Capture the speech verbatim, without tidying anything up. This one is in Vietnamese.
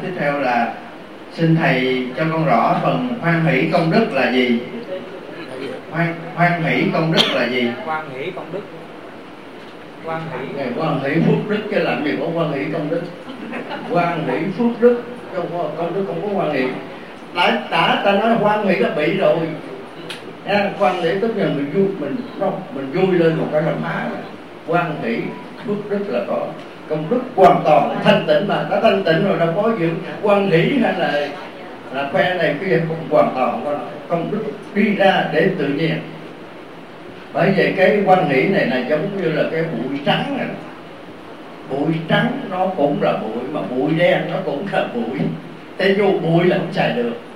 tiếp theo là xin thầy cho con rõ phần hoan hỷ công đức là gì? Hoan, hoan hỷ công đức là gì? Hoan hỷ công đức. Hoan hỷ. Ngày hoan hỷ phước đức chứ làm gì có hoan hỷ công đức. Hoan hỷ phước đức, không có công đức, không có hoan hỷ. Đã, đã ta nói hoan hỷ là bị rồi. Nha, hoan hỷ tức là mình vui, mình không, mình vui lên một cái là phá. Hoan hỷ phước đức là có công đức hoàn toàn thanh tịnh, mà đã thanh tịnh rồi đâu có gì hoan hỷ hay là là khoe này kia, không, hoàn toàn công đức đi ra để tự nhiên. Bởi vậy cái hoan hỷ này là giống như là cái bụi trắng này. Bụi trắng nó cũng là bụi, mà bụi đen nó cũng là bụi. Thế dù bụi là không xài được.